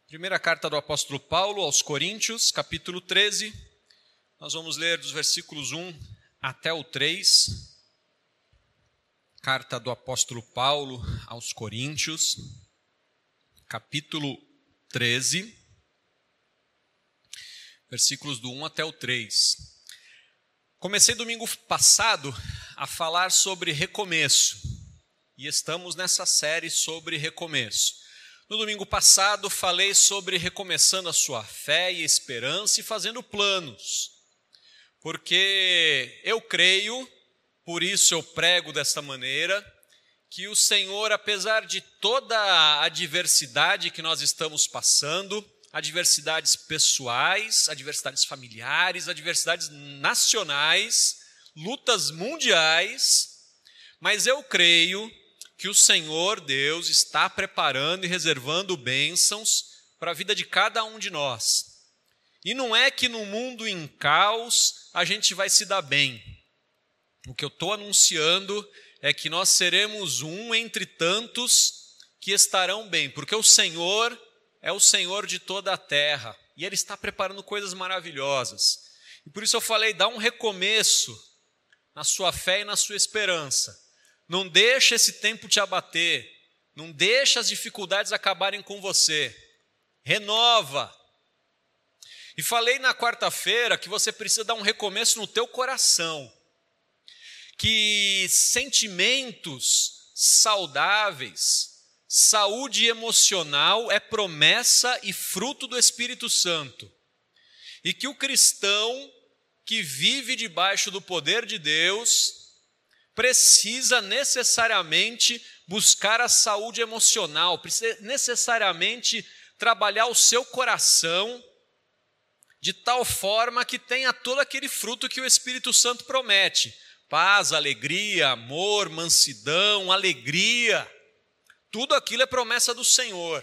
Primeira carta do apóstolo Paulo aos Coríntios, capítulo 13. Nós vamos ler dos versículos 1 até o 3. Carta do apóstolo Paulo aos Coríntios, capítulo 13, versículos do 1 até o 3. Comecei domingo passado a falar sobre recomeço, e estamos nessa série sobre recomeço. No domingo passado falei sobre recomeçando a sua fé e esperança e fazendo planos, porque eu creio, por isso eu prego desta maneira, que o Senhor, apesar de toda a adversidade que nós estamos passando, adversidades pessoais, adversidades familiares, adversidades nacionais, lutas mundiais, mas eu creio que o Senhor Deus está preparando e reservando bênçãos para a vida de cada um de nós. E não é que no mundo em caos a gente vai se dar bem. O que eu estou anunciando é que nós seremos um entre tantos que estarão bem, porque o Senhor é o Senhor de toda a terra e Ele está preparando coisas maravilhosas. E por isso eu falei, dá um recomeço na sua fé e na sua esperança. Não deixa esse tempo te abater, não deixa as dificuldades acabarem com você. Renova. E falei na quarta-feira que você precisa dar um recomeço no teu coração. Que sentimentos saudáveis, saúde emocional é promessa e fruto do Espírito Santo. E que o cristão que vive debaixo do poder de Deus precisa necessariamente buscar a saúde emocional, precisa necessariamente trabalhar o seu coração de tal forma que tenha todo aquele fruto que o Espírito Santo promete. Paz, alegria, amor, mansidão, alegria. Tudo aquilo é promessa do Senhor.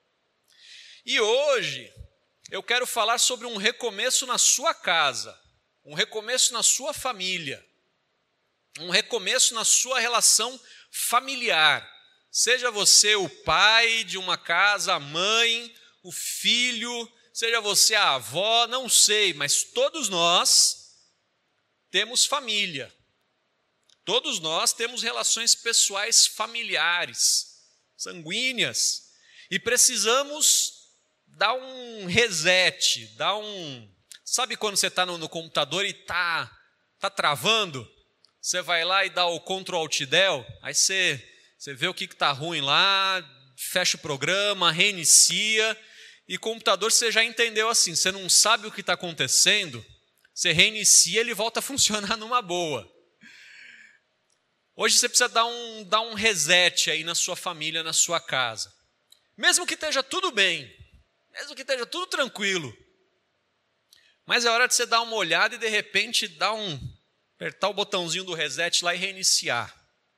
E hoje eu quero falar sobre um recomeço na sua casa, um recomeço na sua família. Um recomeço na sua relação familiar. Seja você o pai de uma casa, a mãe, o filho, seja você a avó, não sei, mas todos nós temos família. Todos nós temos relações pessoais familiares, sanguíneas, e precisamos dar um reset, dar um... Sabe quando você está no computador e está travando? Você vai lá e dá o Ctrl Alt Del, aí você vê o que está ruim lá, fecha o programa, reinicia, e computador você já entendeu assim, você não sabe o que está acontecendo, você reinicia, ele volta a funcionar numa boa. Hoje você precisa dar um reset aí na sua família, na sua casa. Mesmo que esteja tudo bem, mesmo que esteja tudo tranquilo, mas é hora de você dar uma olhada e de repente apertar o botãozinho do reset lá e reiniciar.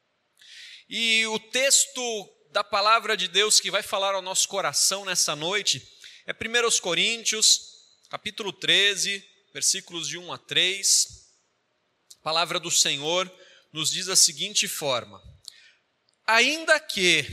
E o texto da palavra de Deus que vai falar ao nosso coração nessa noite é 1 Coríntios, capítulo 13, versículos de 1 a 3. A palavra do Senhor nos diz da seguinte forma: Ainda que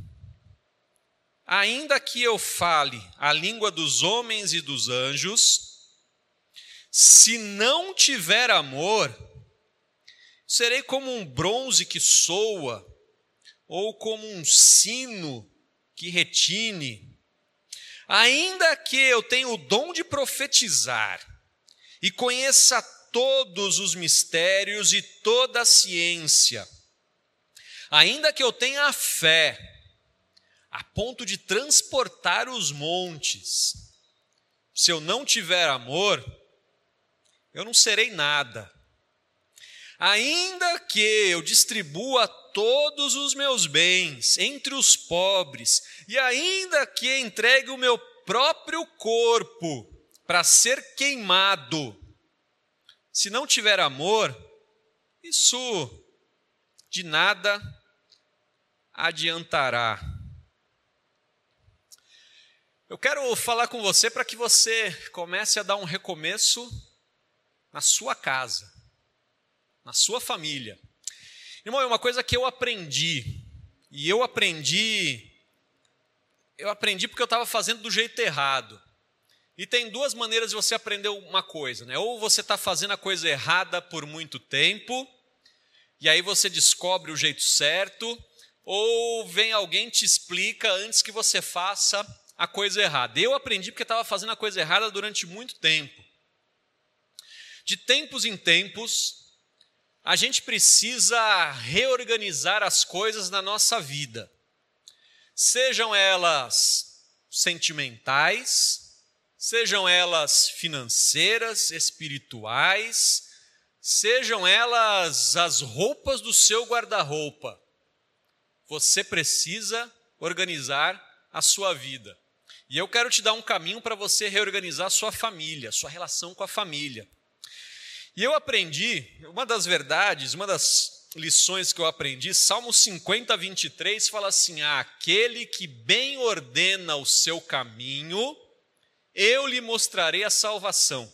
eu fale a língua dos homens e dos anjos, se não tiver amor, serei como um bronze que soa, ou como um sino que retine. Ainda que eu tenha o dom de profetizar, e conheça todos os mistérios e toda a ciência, ainda que eu tenha a fé, a ponto de transportar os montes, se eu não tiver amor, eu não serei nada. Ainda que eu distribua todos os meus bens entre os pobres, e ainda que entregue o meu próprio corpo para ser queimado, se não tiver amor, isso de nada adiantará. Eu quero falar com você para que você comece a dar um recomeço na sua casa, na sua família. Irmão, é uma coisa que eu aprendi, e eu aprendi eu aprendi porque eu estava fazendo do jeito errado. E tem duas maneiras de você aprender uma coisa, né? Ou você está fazendo a coisa errada por muito tempo, e aí você descobre o jeito certo, ou vem alguém e te explica antes que você faça a coisa errada. Eu aprendi porque estava fazendo a coisa errada durante muito tempo. De tempos em tempos, a gente precisa reorganizar as coisas na nossa vida. Sejam elas sentimentais, sejam elas financeiras, espirituais, sejam elas as roupas do seu guarda-roupa. Você precisa organizar a sua vida. E eu quero te dar um caminho para você reorganizar a sua família, a sua relação com a família. E eu aprendi, uma das verdades, uma das lições que eu aprendi, Salmo 50, 23, fala assim: aquele que bem ordena o seu caminho, eu lhe mostrarei a salvação.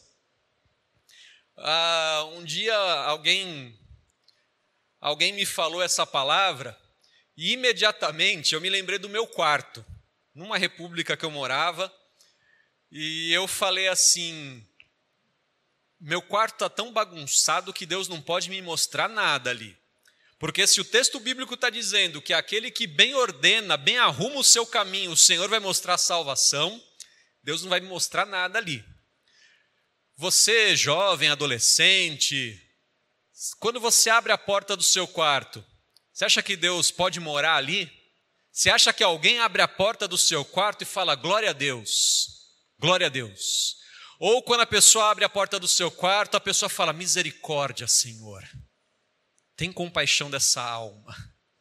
Um dia alguém me falou essa palavra e imediatamente eu me lembrei do meu quarto, numa república que eu morava, e eu falei assim: meu quarto está tão bagunçado que Deus não pode me mostrar nada ali. Porque se o texto bíblico está dizendo que aquele que bem ordena, bem arruma o seu caminho, o Senhor vai mostrar a salvação, Deus não vai me mostrar nada ali. Você, jovem, adolescente, quando você abre a porta do seu quarto, você acha que Deus pode morar ali? Você acha que alguém abre a porta do seu quarto e fala glória a Deus, glória a Deus? Ou quando a pessoa abre a porta do seu quarto, a pessoa fala misericórdia, Senhor, tem compaixão dessa alma.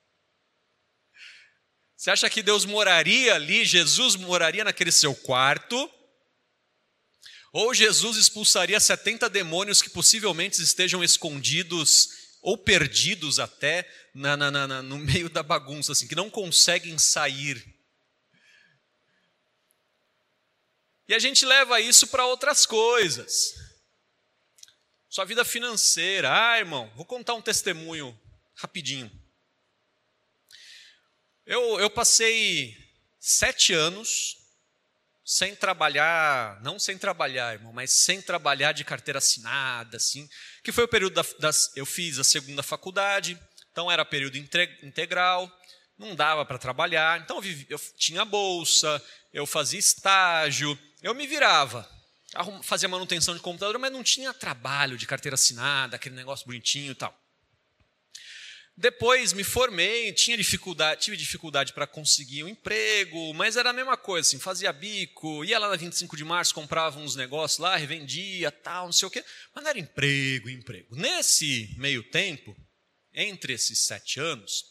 Você acha que Deus moraria ali, Jesus moraria naquele seu quarto? Ou Jesus expulsaria 70 demônios que possivelmente estejam escondidos ou perdidos até no meio da bagunça, assim, que não conseguem sair? E a gente leva isso para outras coisas. Sua vida financeira. Irmão, vou contar um testemunho rapidinho. Eu passei 7 anos sem trabalhar, não sem trabalhar, irmão, mas sem trabalhar de carteira assinada, assim, que foi o período eu fiz a segunda faculdade, então era período integral, não dava para trabalhar, então eu tinha bolsa, eu fazia estágio, eu me virava, fazia manutenção de computador, mas não tinha trabalho de carteira assinada, aquele negócio bonitinho e tal. Depois me formei, tive dificuldade para conseguir um emprego, mas era a mesma coisa, assim, fazia bico, ia lá na 25 de março, comprava uns negócios lá, revendia, tal, não sei o quê, mas não era emprego. Nesse meio tempo, entre esses 7 anos,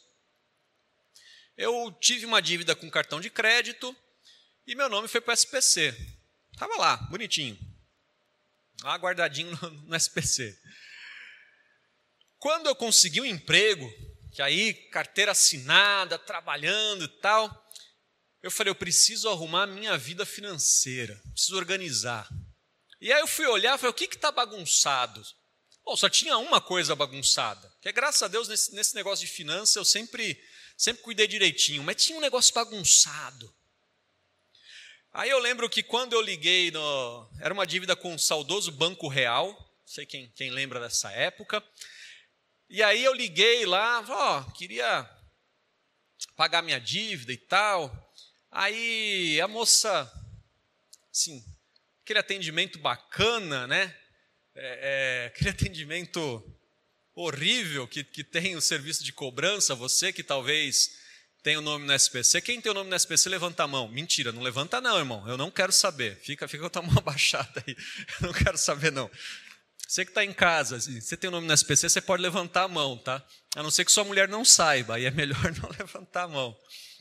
eu tive uma dívida com cartão de crédito e meu nome foi para o SPC. Estava lá, bonitinho, lá guardadinho no SPC. Quando eu consegui um emprego, que aí carteira assinada, trabalhando e tal, eu falei, eu preciso arrumar a minha vida financeira, preciso organizar. E aí eu fui olhar e falei, o que está bagunçado? Bom, só tinha uma coisa bagunçada, que é, graças a Deus, nesse negócio de finanças eu sempre cuidei direitinho, mas tinha um negócio bagunçado. Aí eu lembro que quando eu liguei, era uma dívida com o saudoso Banco Real, não sei quem lembra dessa época. E aí eu liguei lá, queria pagar minha dívida e tal. Aí a moça, assim, aquele atendimento bacana, né? Aquele atendimento horrível que tem o serviço de cobrança, você que talvez tenha o nome no SPC. Quem tem o nome no SPC, levanta a mão. Mentira, não levanta não, irmão. Eu não quero saber. Fica com a tua mão abaixada aí. Eu não quero saber, não. Você que está em casa, você tem o nome no SPC, você pode levantar a mão, tá? A não ser que sua mulher não saiba, aí é melhor não levantar a mão.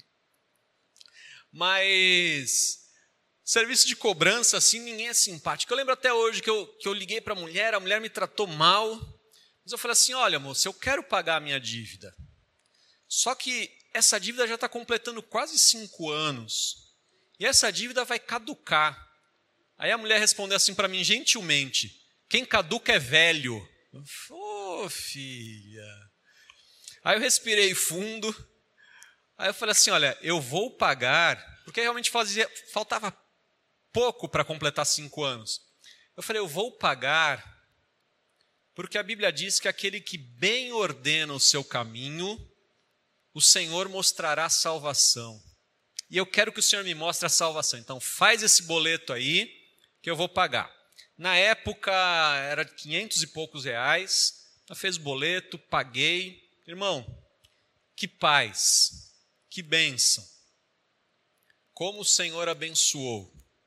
Mas serviço de cobrança, assim, ninguém é simpático. Eu lembro até hoje que eu liguei para a mulher me tratou mal, mas eu falei assim, olha, moça, eu quero pagar a minha dívida. Só que essa dívida já está completando quase 5 anos, e essa dívida vai caducar. Aí a mulher respondeu assim para mim, gentilmente, quem caduca é velho. Filha. Aí eu respirei fundo. Aí eu falei assim, olha, eu vou pagar porque realmente faltava pouco para completar 5 anos. Eu falei, eu vou pagar, porque a Bíblia diz que aquele que bem ordena o seu caminho, o Senhor mostrará a salvação. E eu quero que o Senhor me mostre a salvação. Então faz esse boleto aí, que eu vou pagar. Na época era 500 e poucos reais, eu fiz o boleto, paguei. Irmão, que paz, que bênção. Como o Senhor abençoou.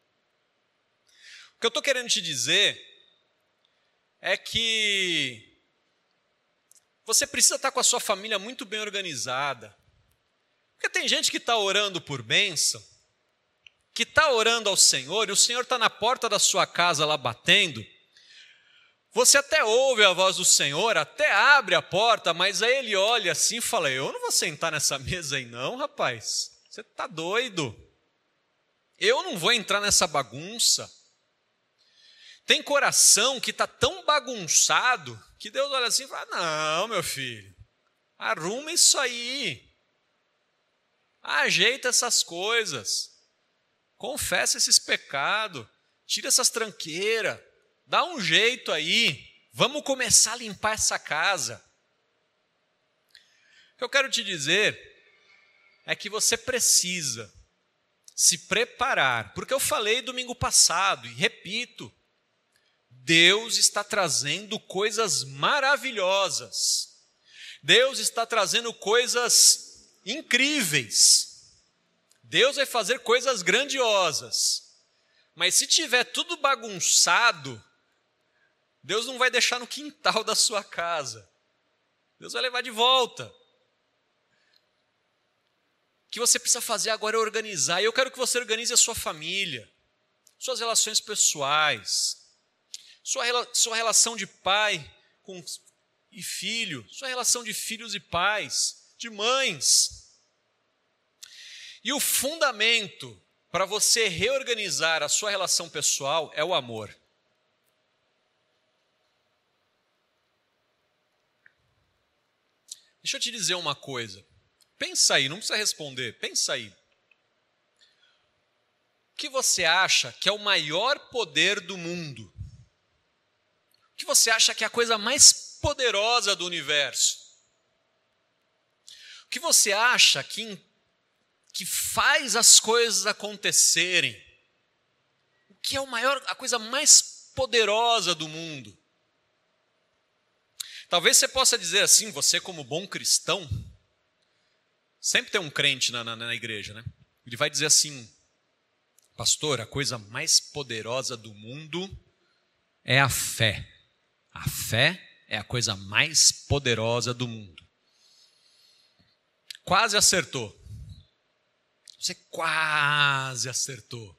O que eu estou querendo te dizer é que você precisa estar com a sua família muito bem organizada. Porque tem gente que está orando por bênção, que está orando ao Senhor, e o Senhor está na porta da sua casa lá batendo. Você até ouve a voz do Senhor, até abre a porta, mas aí ele olha assim e fala, eu não vou sentar nessa mesa aí não, rapaz. Você está doido. Eu não vou entrar nessa bagunça. Tem coração que está tão bagunçado que Deus olha assim e fala, não, meu filho, arruma isso aí. Ajeita essas coisas. Confessa esses pecados. Tira essas tranqueiras. Dá um jeito aí. Vamos começar a limpar essa casa. O que eu quero te dizer é que você precisa se preparar. Porque eu falei domingo passado e repito. Deus está trazendo coisas maravilhosas. Deus está trazendo coisas incríveis. Deus vai fazer coisas grandiosas. Mas se tiver tudo bagunçado, Deus não vai deixar no quintal da sua casa. Deus vai levar de volta. O que você precisa fazer agora é organizar. E eu quero que você organize a sua família, suas relações pessoais, sua relação de pai e filho, sua relação de filhos e pais, de mães. E o fundamento para você reorganizar a sua relação pessoal é o amor. Deixa eu te dizer uma coisa. Pensa aí, não precisa responder, pensa aí. O que você acha que é o maior poder do mundo? O que você acha que é a coisa mais poderosa do universo? O que você acha que faz as coisas acontecerem? O que é a coisa mais poderosa do mundo? Talvez você possa dizer assim, você como bom cristão, sempre tem um crente na igreja, né? Ele vai dizer assim, pastor, a coisa mais poderosa do mundo é a fé. A fé é a coisa mais poderosa do mundo. Quase acertou. Você quase acertou.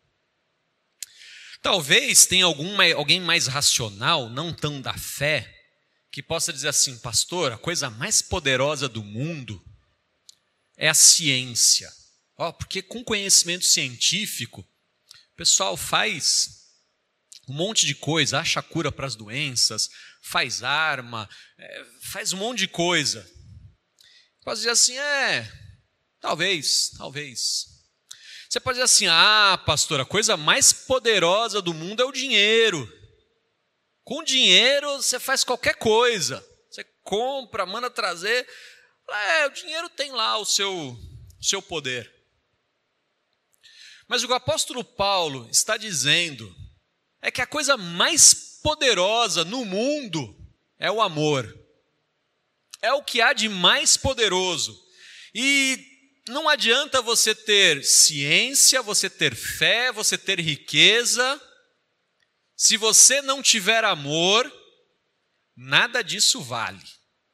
Talvez tenha alguém mais racional, não tão da fé, que possa dizer assim, pastor, a coisa mais poderosa do mundo é a ciência. Porque com conhecimento científico, o pessoal faz um monte de coisa, acha cura para as doenças, faz arma, faz um monte de coisa. Pode dizer assim, talvez. Você pode dizer assim, pastor, a coisa mais poderosa do mundo é o dinheiro. Com dinheiro você faz qualquer coisa. Você compra, manda trazer. O dinheiro tem lá o seu poder. Mas o que o apóstolo Paulo está dizendo é que a coisa mais poderosa no mundo é o amor. É o que há de mais poderoso. E não adianta você ter ciência, você ter fé, você ter riqueza. Se você não tiver amor, nada disso vale.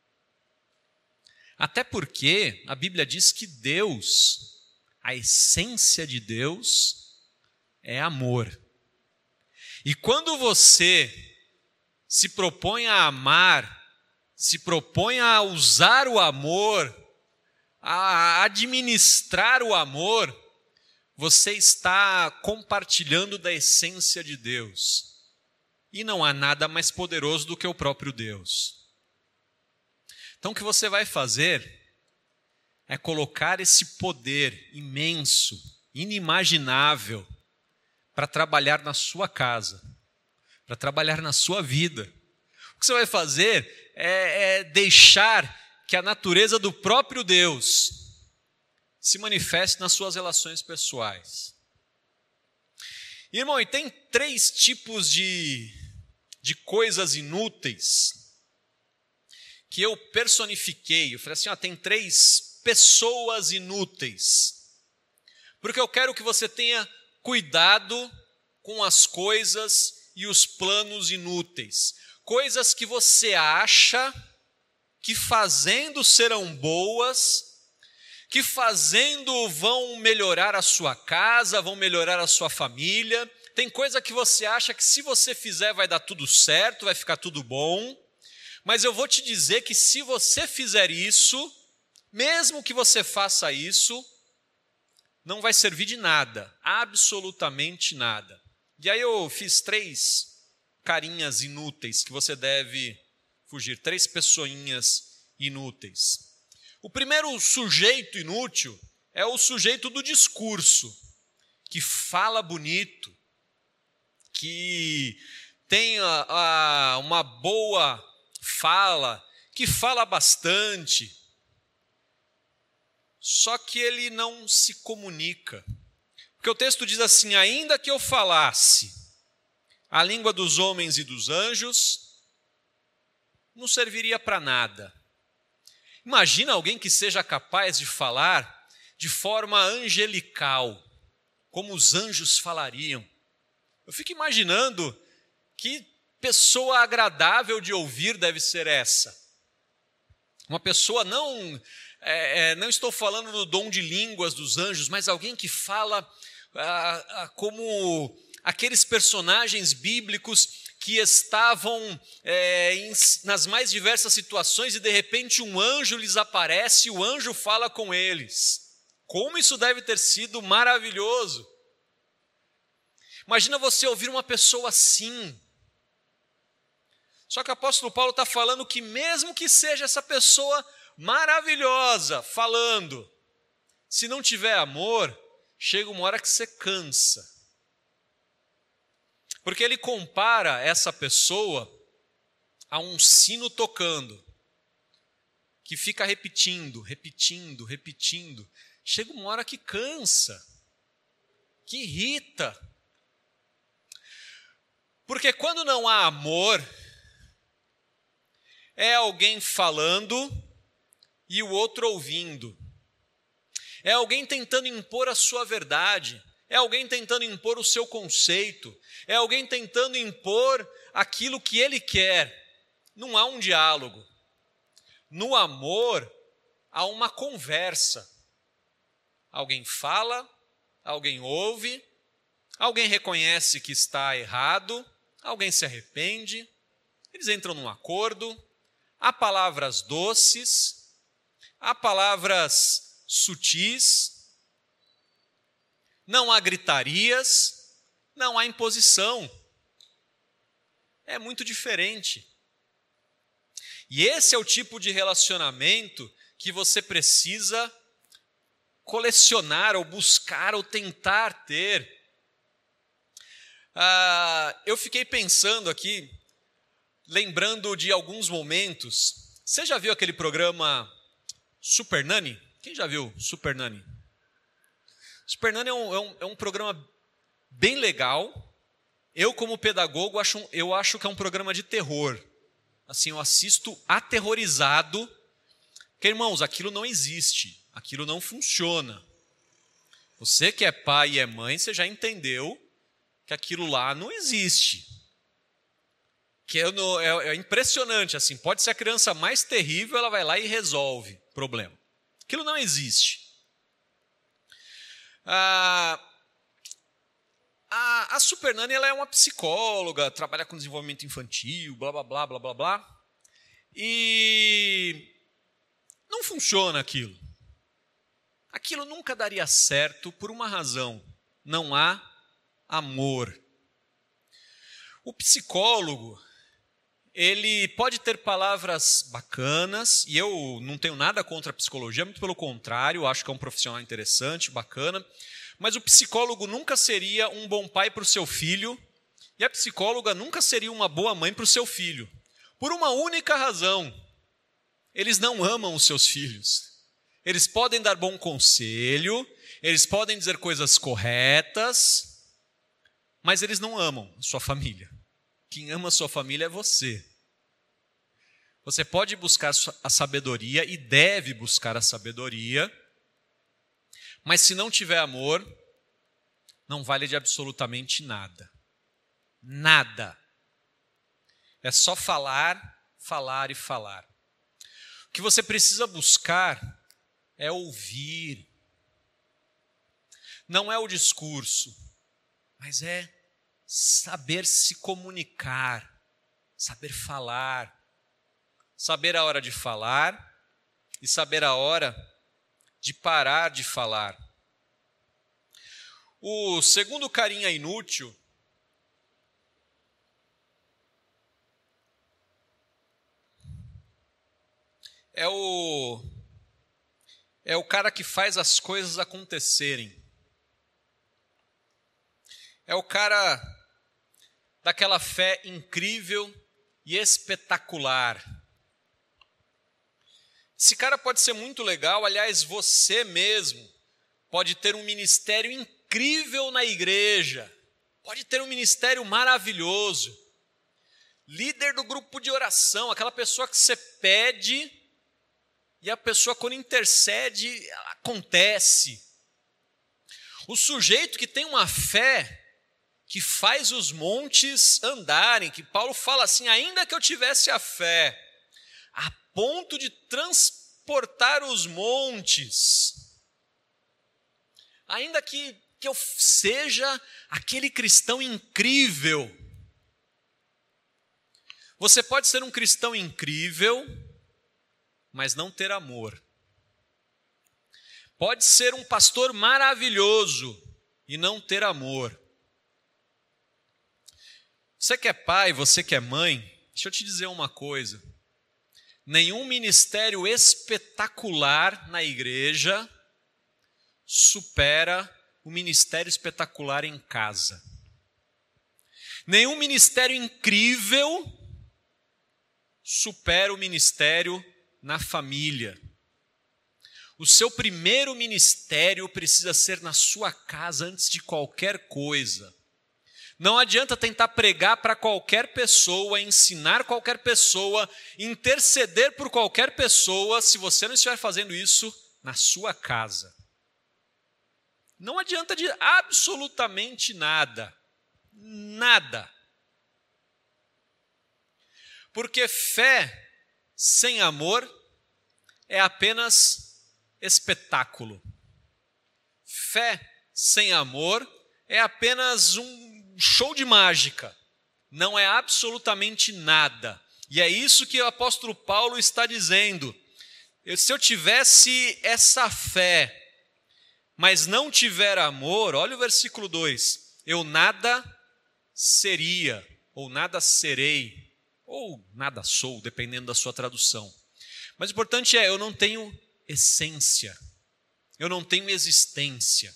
Até porque a Bíblia diz que Deus, a essência de Deus, é amor. E quando você se propõe a amar, se propõe a usar o amor, a administrar o amor, você está compartilhando da essência de Deus. E não há nada mais poderoso do que o próprio Deus. Então o que você vai fazer é colocar esse poder imenso inimaginável para trabalhar na sua casa, para trabalhar na sua vida. O que você vai fazer é deixar que a natureza do próprio Deus se manifeste nas suas relações pessoais. Irmão, e tem 3 tipos de coisas inúteis que eu personifiquei. Eu falei assim, tem 3 pessoas inúteis. Porque eu quero que você tenha cuidado com as coisas e os planos inúteis. Coisas que você acha que fazendo serão boas, que fazendo vão melhorar a sua casa, vão melhorar a sua família. Tem coisa que você acha que se você fizer vai dar tudo certo, vai ficar tudo bom. Mas eu vou te dizer que se você fizer isso, mesmo que você faça isso, não vai servir de nada, absolutamente nada. E aí eu fiz 3 carinhas inúteis que você deve fugir, 3 pessoinhas inúteis. O primeiro sujeito inútil é o sujeito do discurso, que fala bonito, que tem uma boa fala, que fala bastante, só que ele não se comunica. Porque o texto diz assim, ainda que eu falasse a língua dos homens e dos anjos, não serviria para nada. Imagina alguém que seja capaz de falar de forma angelical, como os anjos falariam. Eu fico imaginando que pessoa agradável de ouvir deve ser essa. Uma pessoa não estou falando do dom de línguas dos anjos, mas alguém que fala como aqueles personagens bíblicos que estavam nas mais diversas situações e de repente um anjo lhes aparece e o anjo fala com eles. Como isso deve ter sido maravilhoso. Imagina você ouvir uma pessoa assim. Só que o apóstolo Paulo está falando que mesmo que seja essa pessoa maravilhosa falando, se não tiver amor, chega uma hora que você cansa. Porque ele compara essa pessoa a um sino tocando, que fica repetindo. Chega uma hora que cansa, que irrita. Porque quando não há amor, é alguém falando e o outro ouvindo. É alguém tentando impor a sua verdade. É alguém tentando impor o seu conceito. É alguém tentando impor aquilo que ele quer. Não há um diálogo. No amor, há uma conversa. Alguém fala, alguém ouve, alguém reconhece que está errado, alguém se arrepende, eles entram num acordo, há palavras doces, há palavras sutis, não há gritarias, não há imposição. É muito diferente. E esse é o tipo de relacionamento que você precisa colecionar ou buscar ou tentar ter. Eu fiquei pensando aqui, lembrando de alguns momentos. Você já viu aquele programa Super Nanny? Quem já viu Super Nanny? Super Nanny é um programa bem legal. Eu, como pedagogo, eu acho que é um programa de terror. Assim, eu assisto aterrorizado, porque, irmãos, aquilo não existe, aquilo não funciona. Você que é pai e é mãe, você já entendeu que aquilo lá não existe. Que é impressionante, assim, pode ser a criança mais terrível, ela vai lá e resolve o problema. Aquilo não existe. A Super Nanny, ela é uma psicóloga, trabalha com desenvolvimento infantil, blá, blá, blá, blá, blá, blá. E não funciona aquilo. Aquilo nunca daria certo por uma razão. Não há amor. O psicólogo, ele pode ter palavras bacanas, e eu não tenho nada contra a psicologia, muito pelo contrário, acho que é um profissional interessante, bacana, Mas o psicólogo nunca seria um bom pai para o seu filho, e a psicóloga nunca seria uma boa mãe para o seu filho. Por uma única razão: eles não amam os seus filhos. Eles podem dar bom conselho, eles podem dizer coisas corretas, mas eles não amam a sua família. Quem ama a sua família é você. Você pode buscar a sabedoria e deve buscar a sabedoria, mas se não tiver amor, não vale de absolutamente nada. Nada. É só falar, falar e falar. O que você precisa buscar é ouvir. Não é o discurso, mas é saber se comunicar, saber falar, saber a hora de falar e saber a hora de parar de falar. O segundo carinha inútil é o cara que faz as coisas acontecerem. É o cara daquela fé incrível e espetacular. Esse cara pode ser muito legal, aliás, você mesmo pode ter um ministério incrível na igreja, pode ter um ministério maravilhoso, líder do grupo de oração, aquela pessoa que você pede e a pessoa, quando intercede, acontece. O sujeito que tem uma fé que faz os montes andarem, que Paulo fala assim: ainda que eu tivesse a fé a ponto de transportar os montes, ainda que eu seja aquele cristão incrível. Você pode ser um cristão incrível, mas não ter amor. Pode ser um pastor maravilhoso e não ter amor. Você que é pai, você que é mãe, deixa eu te dizer uma coisa. Nenhum ministério espetacular na igreja supera o ministério espetacular em casa. Nenhum ministério incrível supera o ministério na família. O seu primeiro ministério precisa ser na sua casa antes de qualquer coisa. Não adianta tentar pregar para qualquer pessoa, ensinar qualquer pessoa, interceder por qualquer pessoa, se você não estiver fazendo isso na sua casa. Não adianta de absolutamente nada. Nada. Porque fé sem amor é apenas espetáculo. Fé sem amor é apenas um show de mágica. Não é absolutamente nada. E é isso que o apóstolo Paulo está dizendo. Se eu tivesse essa fé, mas não tiver amor, olha o versículo 2, eu nada seria, ou nada serei, ou nada sou, dependendo da sua tradução. Mas o importante é, eu não tenho essência, eu não tenho existência.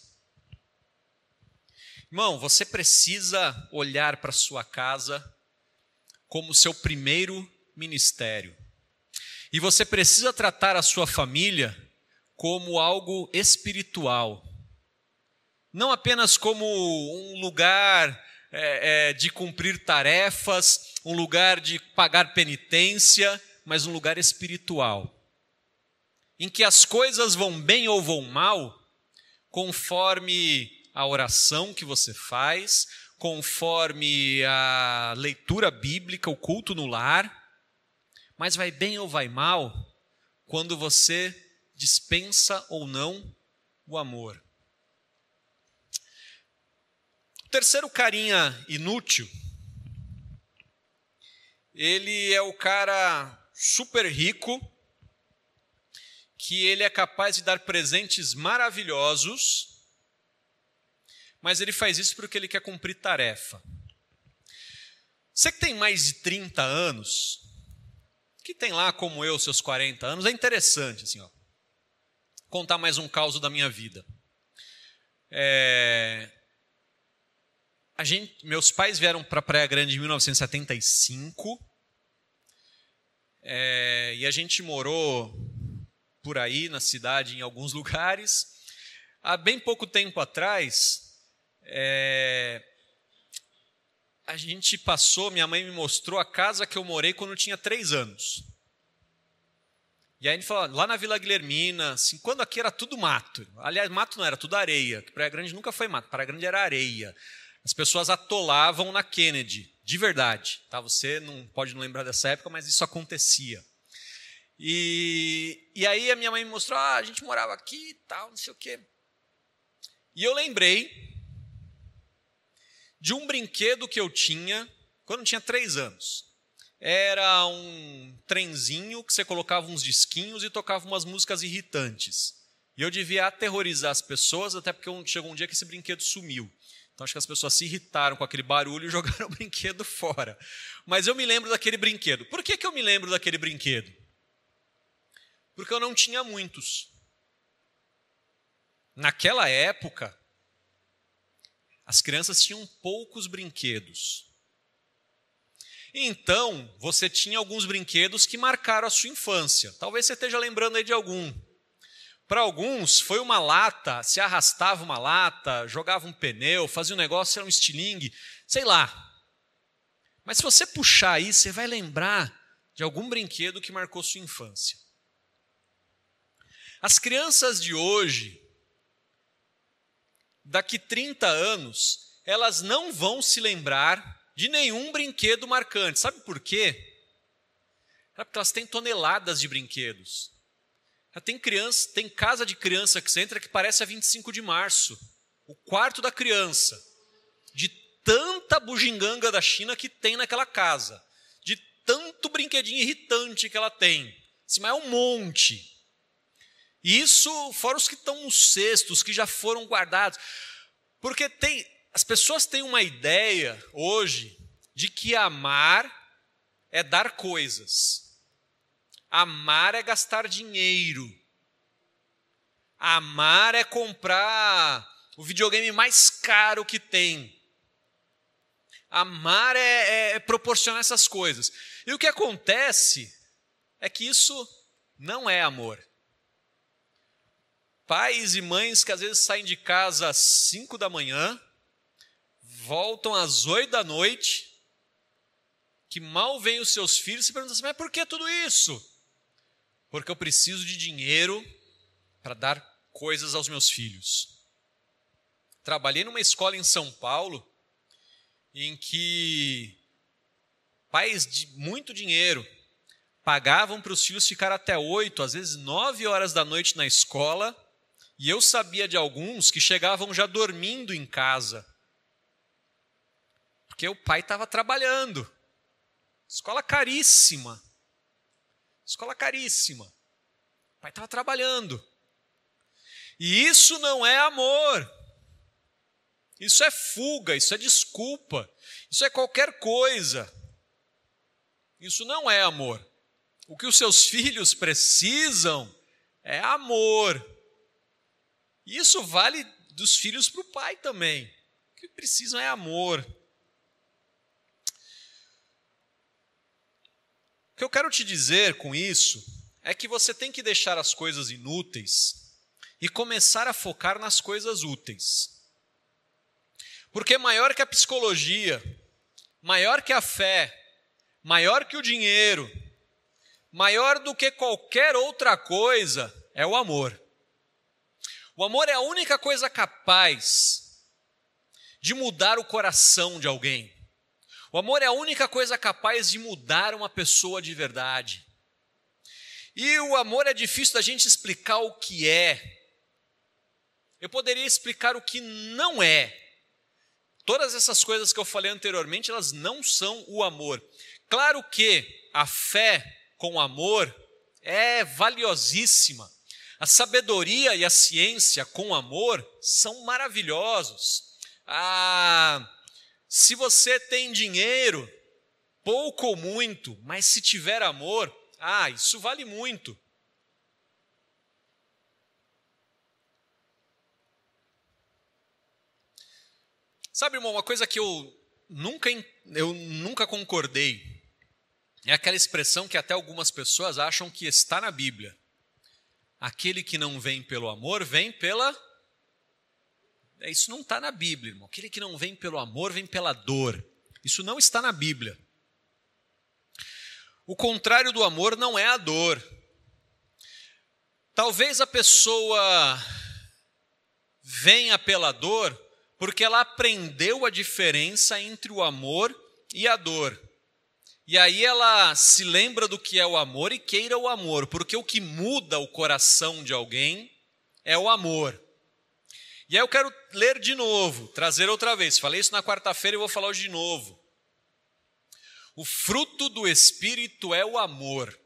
Irmão, você precisa olhar para a sua casa como seu primeiro ministério. E você precisa tratar a sua família como algo espiritual. Não apenas como um lugar de cumprir tarefas, um lugar de pagar penitência, mas um lugar espiritual. Em que as coisas vão bem ou vão mal, conforme a oração que você faz, conforme a leitura bíblica, o culto no lar, mas vai bem ou vai mal quando você dispensa ou não o amor. O terceiro carinha inútil, ele é o cara super rico, que ele é capaz de dar presentes maravilhosos, mas ele faz isso porque ele quer cumprir tarefa. Você que tem mais de 30 anos, que tem lá como eu seus 40 anos, é interessante assim, contar mais um caos da minha vida. Meus pais vieram para Praia Grande em 1975, e a gente morou por aí na cidade, em alguns lugares. Há bem pouco tempo atrás, minha mãe me mostrou a casa que eu morei quando eu tinha 3 anos. E aí a gente falou, lá na Vila Guilhermina, assim, quando aqui era tudo mato. Aliás, mato não era, tudo areia. Praia Grande nunca foi mato, Praia Grande era areia. As pessoas atolavam na Kennedy, de verdade. Tá? Você não pode não lembrar dessa época, mas isso acontecia. E aí a minha mãe me mostrou, a gente morava aqui e tal, não sei o quê. E eu lembrei de um brinquedo que eu tinha quando eu tinha 3 anos. Era um trenzinho que você colocava uns disquinhos e tocava umas músicas irritantes. E eu devia aterrorizar as pessoas, até porque chegou um dia que esse brinquedo sumiu. Então acho que as pessoas se irritaram com aquele barulho e jogaram o brinquedo fora. Mas eu me lembro daquele brinquedo. Por que eu me lembro daquele brinquedo? Porque eu não tinha muitos. Naquela época, as crianças tinham poucos brinquedos. Então, você tinha alguns brinquedos que marcaram a sua infância. Talvez você esteja lembrando aí de algum. Para alguns, foi uma lata, se arrastava uma lata, jogava um pneu, fazia um negócio, era um estilingue, sei lá. Mas se você puxar aí, você vai lembrar de algum brinquedo que marcou sua infância. As crianças de hoje, daqui 30 anos, elas não vão se lembrar de nenhum brinquedo marcante. Sabe por quê? Porque elas têm toneladas de brinquedos. Tem casa de criança que você entra que parece a 25 de março. O quarto da criança. De tanta bugiganga da China que tem naquela casa. De tanto brinquedinho irritante que ela tem. Mas é um monte. Isso fora os que estão nos cestos, que já foram guardados. Porque as pessoas têm uma ideia hoje de que amar é dar coisas. Amar é gastar dinheiro. Amar é comprar o videogame mais caro que tem. Amar é proporcionar essas coisas. E o que acontece é que isso não é amor. Pais e mães que às vezes saem de casa às 5 da manhã, voltam às 8 da noite, que mal veem os seus filhos e se perguntam assim, mas por que tudo isso? Porque eu preciso de dinheiro para dar coisas aos meus filhos. Trabalhei numa escola em São Paulo, em que pais de muito dinheiro pagavam para os filhos ficar até 8, às vezes 9 horas da noite na escola, e eu sabia de alguns que chegavam já dormindo em casa, porque o pai estava trabalhando. Escola caríssima. Escola caríssima. O pai estava trabalhando. E isso não é amor. Isso é fuga, isso é desculpa. Isso é qualquer coisa. Isso não é amor. O que os seus filhos precisam é amor. E isso vale dos filhos para o pai também. O que precisam é amor. O que eu quero te dizer com isso é que você tem que deixar as coisas inúteis e começar a focar nas coisas úteis. Porque maior que a psicologia, maior que a fé, maior que o dinheiro, maior do que qualquer outra coisa é o amor. O amor é a única coisa capaz de mudar o coração de alguém. O amor é a única coisa capaz de mudar uma pessoa de verdade. E o amor é difícil da gente explicar o que é. Eu poderia explicar o que não é. Todas essas coisas que eu falei anteriormente, elas não são o amor. Claro que a fé com amor é valiosíssima. A sabedoria e a ciência com amor são maravilhosos. Se você tem dinheiro, pouco ou muito, mas se tiver amor, isso vale muito. Sabe, irmão, uma coisa que eu nunca concordei é aquela expressão que até algumas pessoas acham que está na Bíblia. Aquele que não vem pelo amor, vem pela... Isso não está na Bíblia, irmão. Aquele que não vem pelo amor, vem pela dor. Isso não está na Bíblia. O contrário do amor não é a dor. Talvez a pessoa venha pela dor porque ela aprendeu a diferença entre o amor e a dor. E aí ela se lembra do que é o amor e queira o amor, porque o que muda o coração de alguém é o amor. E aí eu quero ler de novo, trazer outra vez. Falei isso na quarta-feira e vou falar hoje de novo. O fruto do Espírito é o amor.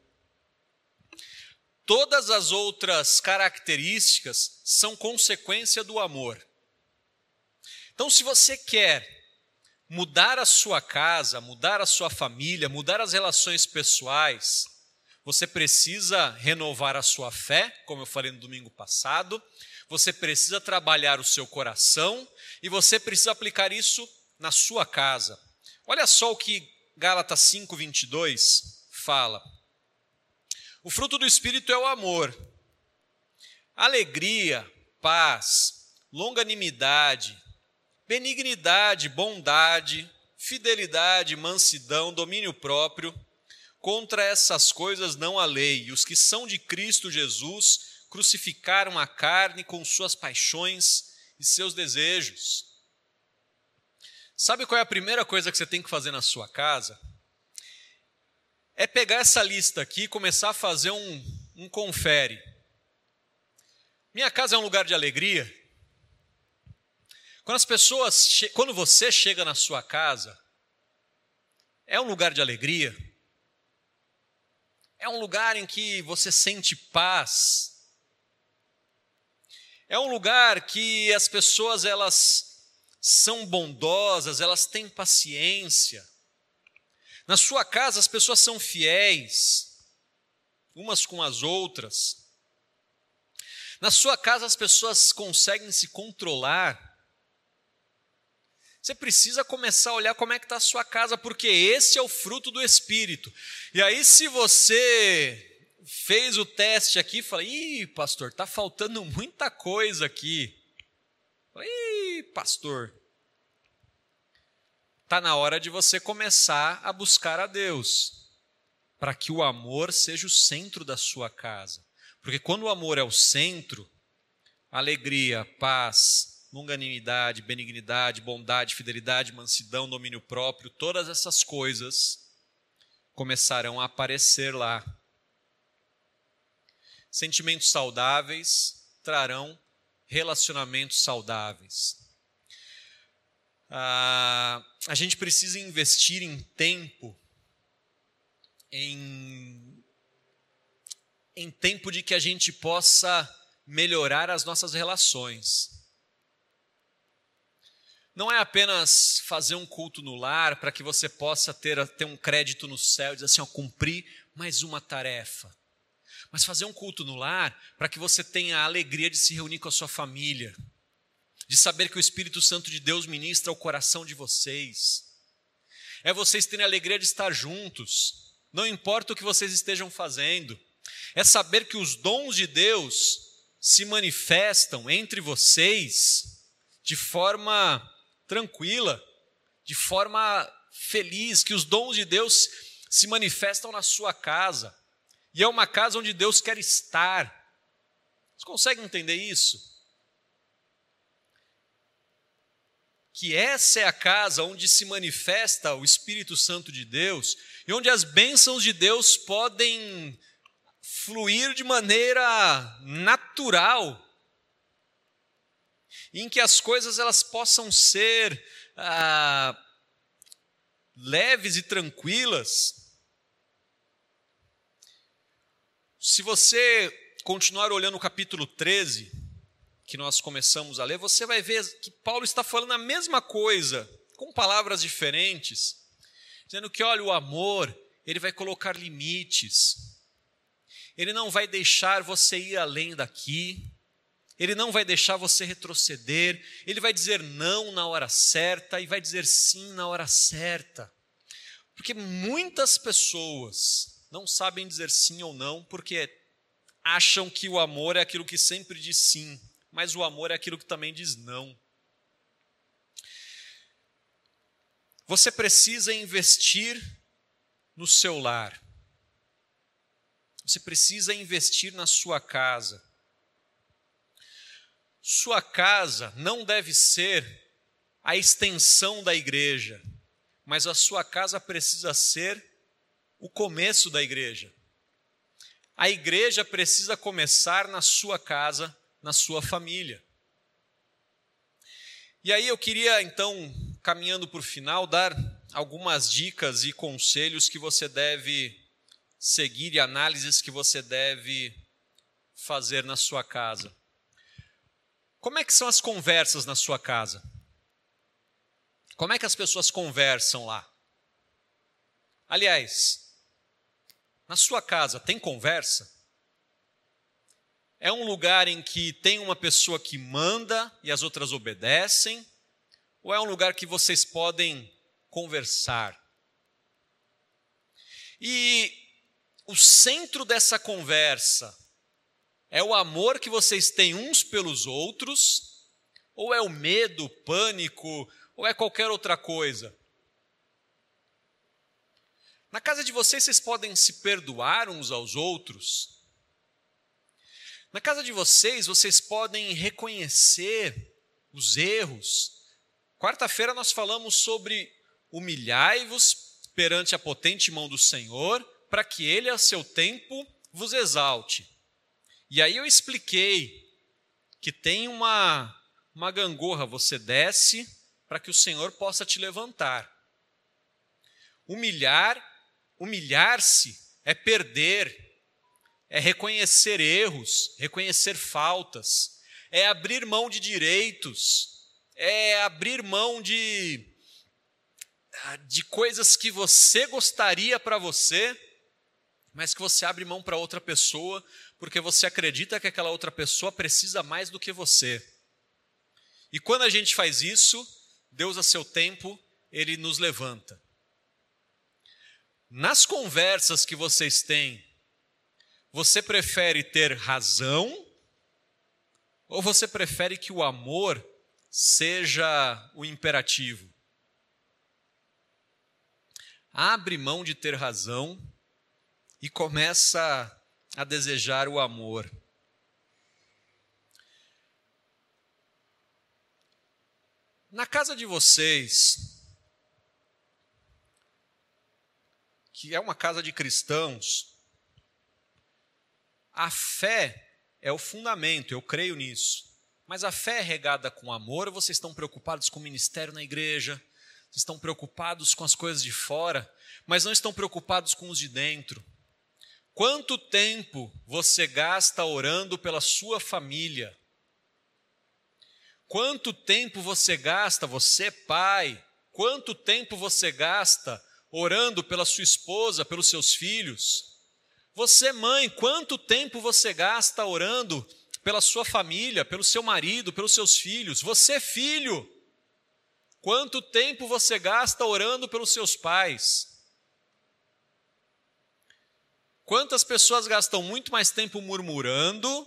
Todas as outras características são consequência do amor. Então, se você quer mudar a sua casa, mudar a sua família, mudar as relações pessoais, você precisa renovar a sua fé, como eu falei no domingo passado, você precisa trabalhar o seu coração e você precisa aplicar isso na sua casa. Olha só o que Gálatas 5:22 fala. O fruto do Espírito é o amor, alegria, paz, longanimidade, benignidade, bondade, fidelidade, mansidão, domínio próprio. Contra essas coisas não há lei. E os que são de Cristo Jesus crucificaram a carne com suas paixões e seus desejos. Sabe qual é a primeira coisa que você tem que fazer na sua casa? É pegar essa lista aqui e começar a fazer um confere. Minha casa é um lugar de alegria? Quando você chega na sua casa, é um lugar de alegria? É um lugar em que você sente paz? É um lugar que as pessoas elas são bondosas, elas têm paciência? Na sua casa as pessoas são fiéis, umas com as outras. Na sua casa as pessoas conseguem se controlar. Você precisa começar a olhar como é que está a sua casa, porque esse é o fruto do Espírito. E aí se você fez o teste aqui e fala, ih, pastor, está faltando muita coisa aqui. Ih, pastor, está na hora de você começar a buscar a Deus, para que o amor seja o centro da sua casa. Porque quando o amor é o centro, alegria, paz, longanimidade, benignidade, bondade, fidelidade, mansidão, domínio próprio, todas essas coisas começarão a aparecer lá. Sentimentos saudáveis trarão relacionamentos saudáveis. A gente precisa investir em tempo, em tempo de que a gente possa melhorar as nossas relações. Não é apenas fazer um culto no lar para que você possa ter um crédito no céu e dizer assim, cumprir mais uma tarefa. Mas fazer um culto no lar para que você tenha a alegria de se reunir com a sua família, de saber que o Espírito Santo de Deus ministra ao coração de vocês. É vocês terem a alegria de estar juntos, não importa o que vocês estejam fazendo. É saber que os dons de Deus se manifestam entre vocês de forma tranquila, de forma feliz, que os dons de Deus se manifestam na sua casa. E é uma casa onde Deus quer estar. Vocês conseguem entender isso? Que essa é a casa onde se manifesta o Espírito Santo de Deus e onde as bênçãos de Deus podem fluir de maneira natural, em que as coisas elas possam ser leves e tranquilas. Se você continuar olhando o capítulo 13, que nós começamos a ler, você vai ver que Paulo está falando a mesma coisa, com palavras diferentes, dizendo que, olha, o amor, ele vai colocar limites, ele não vai deixar você ir além daqui, Ele não vai deixar você retroceder, Ele vai dizer não na hora certa e vai dizer sim na hora certa. Porque muitas pessoas não sabem dizer sim ou não, porque acham que o amor é aquilo que sempre diz sim, mas o amor é aquilo que também diz não. Você precisa investir no seu lar. Você precisa investir na sua casa. Sua casa não deve ser a extensão da igreja, mas a sua casa precisa ser o começo da igreja. A igreja precisa começar na sua casa, na sua família. E aí eu queria, então, caminhando para o final, dar algumas dicas e conselhos que você deve seguir e análises que você deve fazer na sua casa. Como é que são as conversas na sua casa? Como é que as pessoas conversam lá? Aliás, na sua casa tem conversa? É um lugar em que tem uma pessoa que manda e as outras obedecem? Ou é um lugar que vocês podem conversar? E o centro dessa conversa é o amor que vocês têm uns pelos outros? Ou é o medo, o pânico, ou é qualquer outra coisa? Na casa de vocês podem se perdoar uns aos outros? Na casa de vocês podem reconhecer os erros. Quarta-feira nós falamos sobre humilhai-vos perante a potente mão do Senhor, para que Ele, a seu tempo, vos exalte. E aí eu expliquei que tem uma gangorra, você desce para que o Senhor possa te levantar. Humilhar-se é perder, é reconhecer erros, reconhecer faltas, é abrir mão de direitos, é abrir mão de coisas que você gostaria para você, mas que você abre mão para outra pessoa, porque você acredita que aquela outra pessoa precisa mais do que você. E quando a gente faz isso, Deus, a seu tempo, Ele nos levanta. Nas conversas que vocês têm, você prefere ter razão ou você prefere que o amor seja o imperativo? Abre mão de ter razão e começa a desejar o amor. Na casa de vocês, que é uma casa de cristãos, a fé é o fundamento, eu creio nisso. Mas a fé é regada com amor, ou vocês estão preocupados com o ministério na igreja? Vocês estão preocupados com as coisas de fora, mas não estão preocupados com os de dentro? Quanto tempo você gasta orando pela sua família? Quanto tempo você gasta, você pai, quanto tempo você gasta orando pela sua esposa, pelos seus filhos? Você mãe, quanto tempo você gasta orando pela sua família, pelo seu marido, pelos seus filhos? Você filho, quanto tempo você gasta orando pelos seus pais? Quantas pessoas gastam muito mais tempo murmurando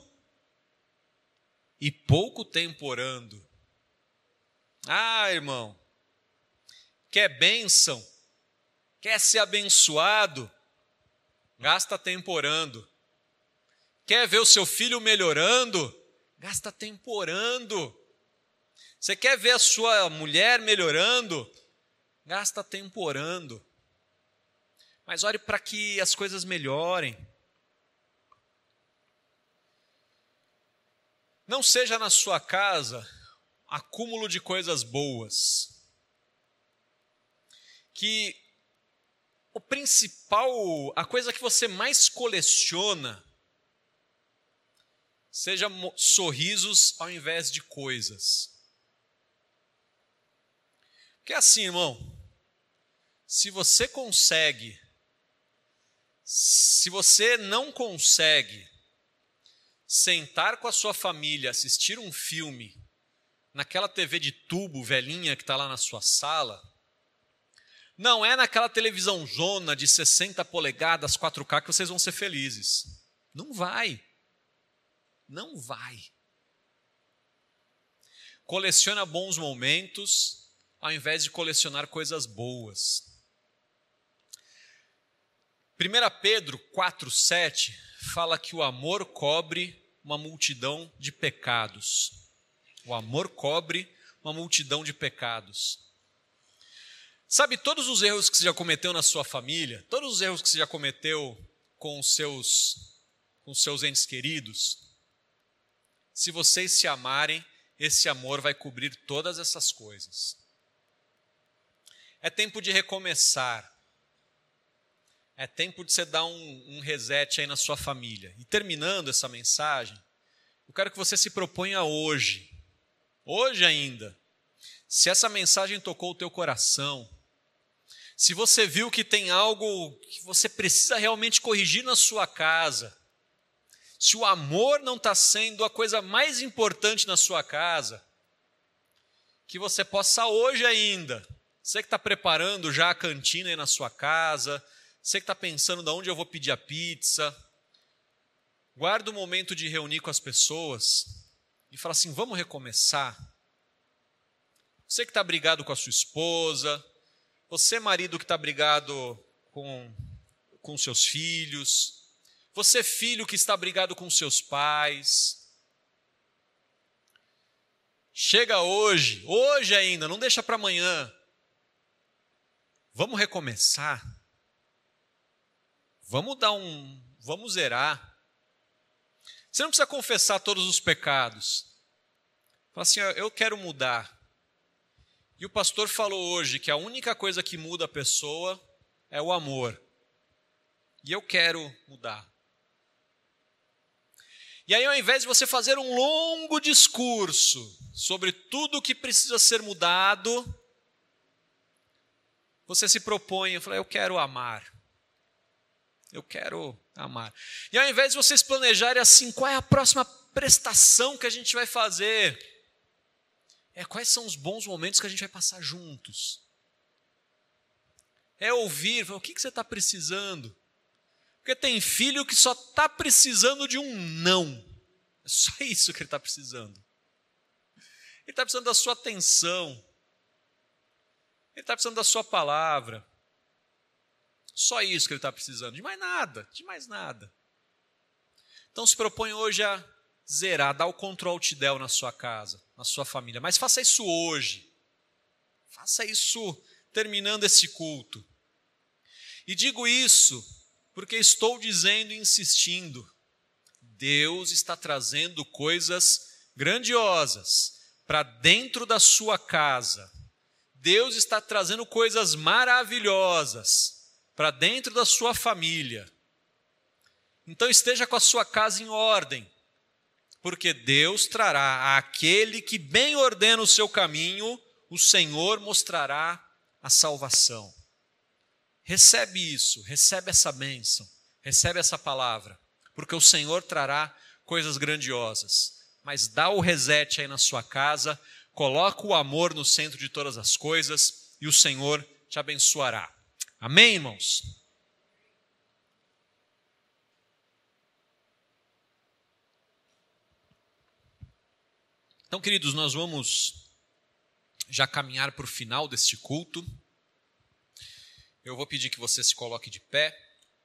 e pouco tempo orando? Ah, irmão, quer bênção? Quer ser abençoado? Gasta tempo orando. Quer ver o seu filho melhorando? Gasta tempo orando. Você quer ver a sua mulher melhorando? Gasta tempo orando. Mas ore para que as coisas melhorem. Não seja na sua casa acúmulo de coisas boas. Que o principal, a coisa que você mais coleciona, seja sorrisos ao invés de coisas. Porque assim, irmão, se você não consegue sentar com a sua família, assistir um filme naquela TV de tubo velhinha que está lá na sua sala, não é naquela televisão zona de 60 polegadas 4K que vocês vão ser felizes. Não vai. Não vai. Coleciona bons momentos ao invés de colecionar coisas boas. 1 Pedro 4,7 fala que o amor cobre uma multidão de pecados. O amor cobre uma multidão de pecados. Sabe, todos os erros que você já cometeu na sua família, todos os erros que você já cometeu com os seus entes queridos, se vocês se amarem, esse amor vai cobrir todas essas coisas. É tempo de recomeçar. É tempo de você dar um reset aí na sua família. E terminando essa mensagem, eu quero que você se proponha hoje ainda, se essa mensagem tocou o teu coração, se você viu que tem algo que você precisa realmente corrigir na sua casa, se o amor não está sendo a coisa mais importante na sua casa, que você possa hoje ainda, você que está preparando já a cantina aí na sua casa, você que está pensando de onde eu vou pedir a pizza, guarda o momento de reunir com as pessoas e fala assim, vamos recomeçar. Você que está brigado com a sua esposa, você marido que está brigado com seus filhos, você filho que está brigado com seus pais, chega hoje ainda, não deixa para amanhã. Vamos recomeçar. Vamos zerar. Você não precisa confessar todos os pecados. Fala assim, eu quero mudar. E o pastor falou hoje que a única coisa que muda a pessoa é o amor. E eu quero mudar. E aí, ao invés de você fazer um longo discurso sobre tudo o que precisa ser mudado, você se propõe, eu quero amar. Eu quero amar. E ao invés de vocês planejarem assim, qual é a próxima prestação que a gente vai fazer? Quais são os bons momentos que a gente vai passar juntos? É ouvir, o que você está precisando? Porque tem filho que só está precisando de um não. É só isso que ele está precisando. Ele está precisando da sua atenção. Ele está precisando da sua palavra. Só isso que ele está precisando. De mais nada. Então se propõe hoje a zerar, dar o Ctrl Alt Del na sua casa, na sua família. Mas faça isso hoje. Faça isso terminando esse culto. E digo isso porque estou dizendo e insistindo. Deus está trazendo coisas grandiosas para dentro da sua casa. Deus está trazendo coisas maravilhosas para dentro da sua família. Então esteja com a sua casa em ordem, porque Deus trará àquele que bem ordena o seu caminho, o Senhor mostrará a salvação. Recebe isso, recebe essa bênção, recebe essa palavra, porque o Senhor trará coisas grandiosas. Mas dá o reset aí na sua casa, coloca o amor no centro de todas as coisas e o Senhor te abençoará. Amém, irmãos? Então, queridos, nós vamos já caminhar para o final deste culto. Eu vou pedir que você se coloque de pé.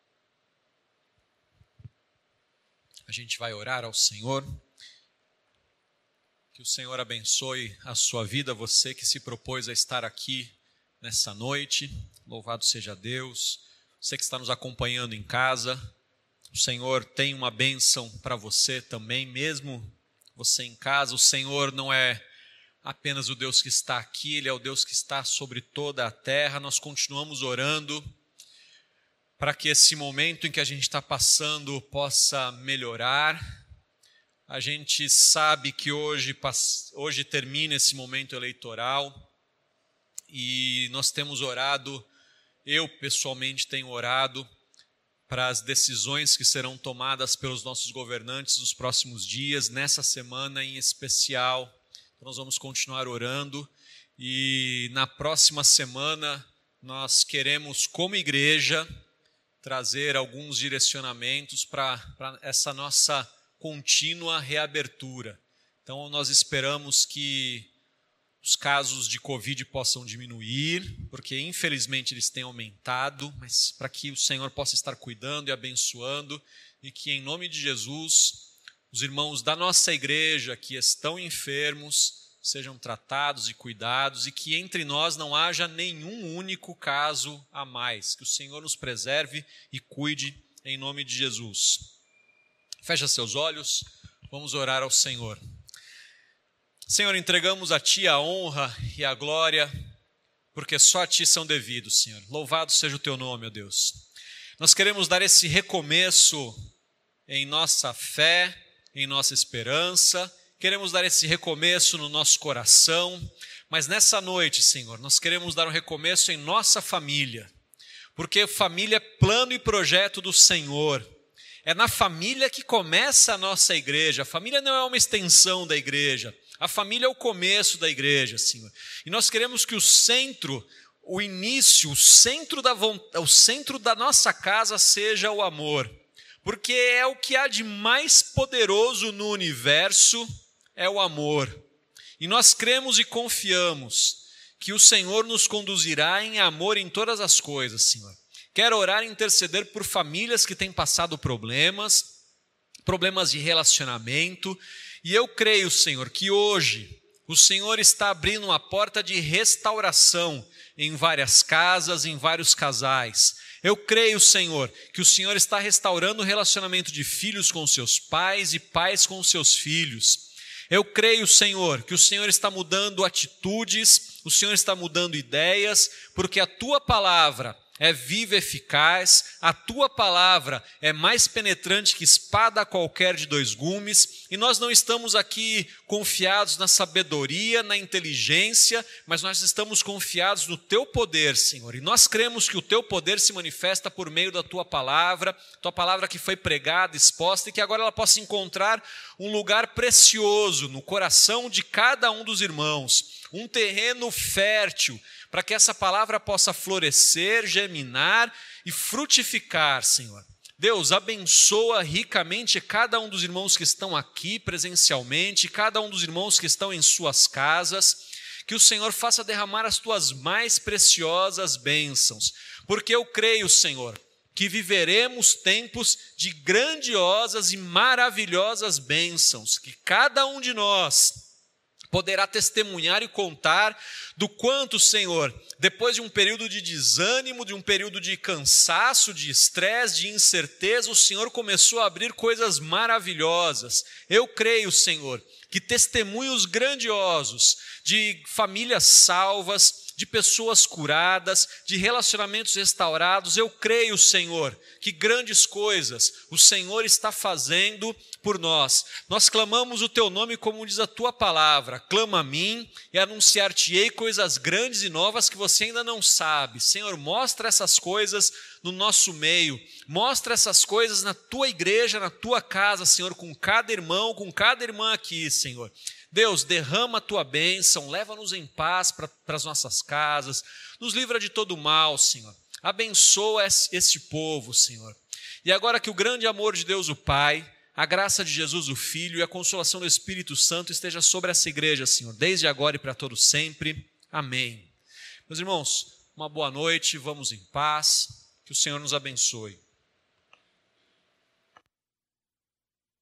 A gente vai orar ao Senhor. Que o Senhor abençoe a sua vida, você que se propôs a estar aqui nessa noite. Louvado seja Deus. Você que está nos acompanhando em casa, o Senhor tem uma bênção para você também, mesmo você em casa. O Senhor não é apenas o Deus que está aqui, Ele é o Deus que está sobre toda a terra. Nós continuamos orando para que esse momento em que a gente está passando possa melhorar. A gente sabe que hoje termina esse momento eleitoral e nós temos orado, eu pessoalmente tenho orado para as decisões que serão tomadas pelos nossos governantes nos próximos dias, nessa semana em especial. Então, nós vamos continuar orando e na próxima semana nós queremos, como igreja, trazer alguns direcionamentos para essa nossa contínua reabertura. Então, nós esperamos que os casos de Covid possam diminuir, porque infelizmente eles têm aumentado, mas para que o Senhor possa estar cuidando e abençoando, e que em nome de Jesus, os irmãos da nossa igreja que estão enfermos sejam tratados e cuidados, e que entre nós não haja nenhum único caso a mais, que o Senhor nos preserve e cuide em nome de Jesus. Fecha seus olhos, vamos orar ao Senhor. Senhor, entregamos a Ti a honra e a glória, porque só a Ti são devidos, Senhor. Louvado seja o Teu nome, ó Deus. Nós queremos dar esse recomeço em nossa fé, em nossa esperança, queremos dar esse recomeço no nosso coração, mas nessa noite, Senhor, nós queremos dar um recomeço em nossa família, porque família é plano e projeto do Senhor. É na família que começa a nossa igreja. A família não é uma extensão da igreja. A família é o começo da igreja, Senhor. E nós queremos que o centro, o início, o centro da nossa casa seja o amor. Porque é o que há de mais poderoso no universo, é o amor. E nós cremos e confiamos que o Senhor nos conduzirá em amor em todas as coisas, Senhor. Quero orar e interceder por famílias que têm passado problemas de relacionamento. E eu creio, Senhor, que hoje o Senhor está abrindo uma porta de restauração em várias casas, em vários casais. Eu creio, Senhor, que o Senhor está restaurando o relacionamento de filhos com seus pais e pais com seus filhos. Eu creio, Senhor, que o Senhor está mudando atitudes, o Senhor está mudando ideias, porque a Tua palavra é viva e eficaz, a Tua palavra é mais penetrante que espada qualquer de 2 gumes, e nós não estamos aqui confiados na sabedoria, na inteligência, mas nós estamos confiados no Teu poder, Senhor, e nós cremos que o Teu poder se manifesta por meio da Tua palavra que foi pregada, exposta, e que agora ela possa encontrar um lugar precioso no coração de cada um dos irmãos, um terreno fértil, para que essa palavra possa florescer, germinar e frutificar, Senhor. Deus, abençoa ricamente cada um dos irmãos que estão aqui presencialmente, cada um dos irmãos que estão em suas casas, que o Senhor faça derramar as Tuas mais preciosas bênçãos, porque eu creio, Senhor, que viveremos tempos de grandiosas e maravilhosas bênçãos, que cada um de nós poderá testemunhar e contar do quanto, Senhor, depois de um período de desânimo, de um período de cansaço, de estresse, de incerteza, o Senhor começou a abrir coisas maravilhosas. Eu creio, Senhor, que testemunhos grandiosos de famílias salvas, de pessoas curadas, de relacionamentos restaurados, eu creio, Senhor, que grandes coisas o Senhor está fazendo por nós. Nós clamamos o Teu nome como diz a Tua palavra, clama a mim e anunciar-te-ei coisas grandes e novas que você ainda não sabe. Senhor, mostra essas coisas no nosso meio, mostra essas coisas na Tua igreja, na Tua casa, Senhor, com cada irmão, com cada irmã aqui, Senhor. Deus, derrama a Tua bênção, leva-nos em paz para as nossas casas, nos livra de todo mal, Senhor. Abençoa este povo, Senhor. E agora que o grande amor de Deus o Pai, a graça de Jesus o Filho e a consolação do Espírito Santo esteja sobre essa igreja, Senhor, desde agora e para todo sempre. Amém. Meus irmãos, uma boa noite, vamos em paz, que o Senhor nos abençoe.